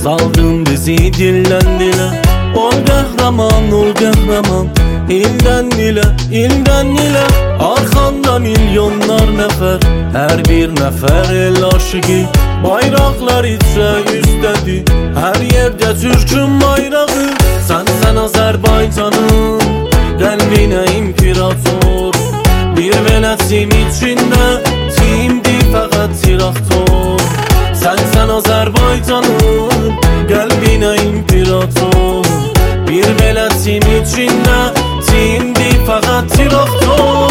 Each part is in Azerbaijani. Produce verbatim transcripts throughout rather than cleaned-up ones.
Saldın bizi dilden dile. Ol qəhrəman, ol qəhrəman, ildən ilə, ildən ilə. Arkanda milyonlar nəfər, hər bir nəfər el aşıqı. Bayraqlar içə üstədi, hər yerdə Türkün bayrağı. Sənsən Azərbaycanın qəlbinə imperator. Bir mələsim içində timdi fəqət traktor. Sənsən Azərbaycanın qəlbinə imperator. Bir mələsim içində timdi fəqət traktor.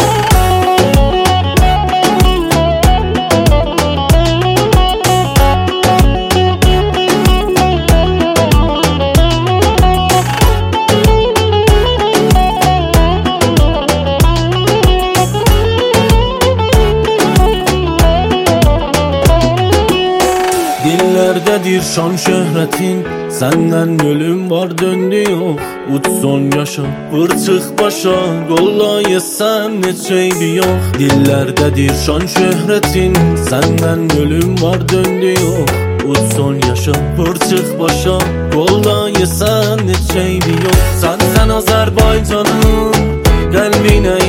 Dillerdədir şan şöhrətin, səndən ölüm var döndü yox. Uç son yaşa, vır çıx başa, qollayəsən neçə eybi yox. Dillerdədir şan şöhrətin, səndən ölüm var döndü yox. Uç son yaşa, vır çıx başa, qollayəsən neçə eybi yox. Sənsən Azərbaycanın qəlbinə